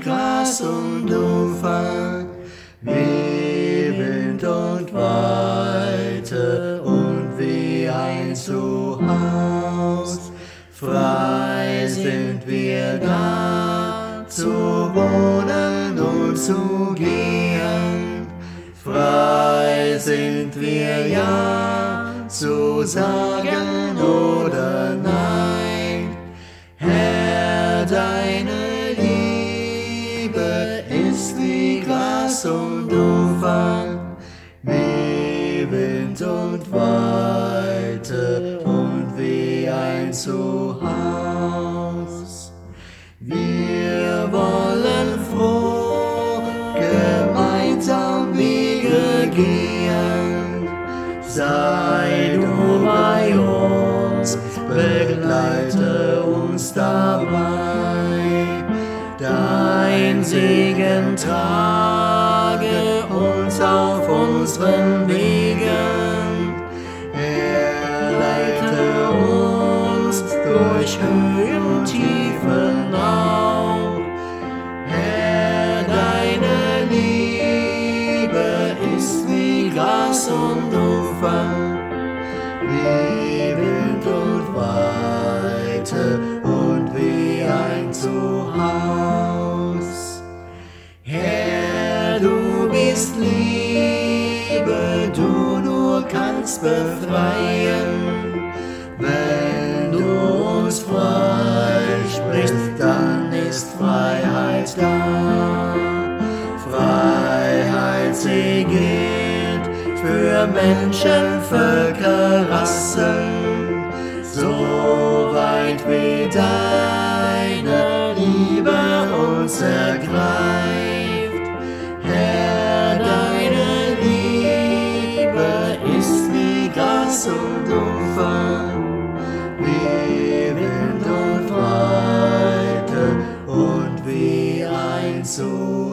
Gras und Ufer, wie Wind und Weite und wie ein Zuhause. Frei sind wir da, zu wohnen und zu gehen. Frei sind wir ja, zu sagen oder nein. Herr, deine Liebe ist wie Gras und Ufer, wie Wind und Weite und wie ein Zuhause. Wir wollen froh gemeinsam Wege gehen. Sei du bei uns, begleite uns dabei. Dein Segen trage uns auf unseren Wegen. Er leite uns durch Höhen und Tiefen auch. Herr, deine Liebe ist wie Gras und Ufer, wie Wind und Weite und wie ein Zuhause. Herr, du bist Liebe, du nur kannst befreien. Wenn du uns frei sprichst, dann ist Freiheit da. Freiheit, sie gilt für Menschen, Völker, Rassen, so weit wie deine Liebe uns ergreift. Herr, deine Liebe ist wie Gras und Ufer, wie Wind und Weite und wie ein Zuhause.